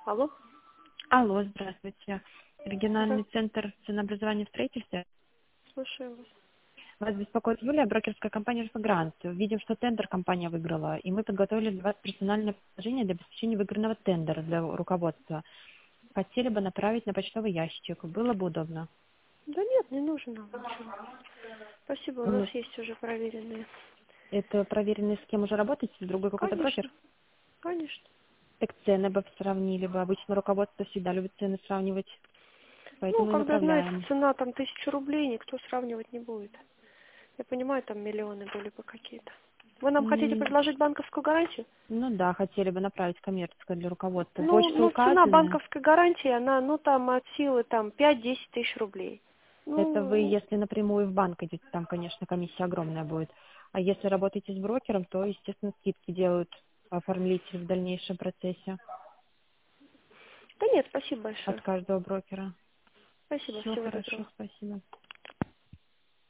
Алло? Алло, здравствуйте. Да, Региональный центр ценообразования в строительстве. слушаю вас. Вас беспокоит Юлия, брокерская компания «Альфа-Грант». Видим, что тендер компания выиграла, и мы подготовили для вас персональное предложение для обеспечения выигранного тендера для руководства. Хотели бы направить на почтовый ящик. Было бы удобно. Да нет, не нужно нам ничего. Спасибо, у нас Ну, есть уже проверенные. это проверенный, с кем уже работаете, с другой какой-то брокер? Конечно, конечно. Так цены бы сравнили бы. Обычно руководство всегда любит цены сравнивать, Ну, поэтому и когда, знаете, направляем. цена там 1000 рублей, никто сравнивать не будет. Я понимаю, там миллионы были бы какие-то. Вы нам хотите М, предложить банковскую гарантию? Ну да, хотели бы направить коммерческое для руководства. Ну, Почта ну, цена указана. банковской гарантии, она, ну, там, от силы, там, 5-10 тысяч рублей. Это вы, Ну, если напрямую в банк идете, там, конечно, комиссия огромная будет. А если работаете с брокером, то, естественно, скидки делают оформитель в дальнейшем процессе да нет, спасибо от большое. каждого брокера. Спасибо, Все всего хорошо, доброго. спасибо.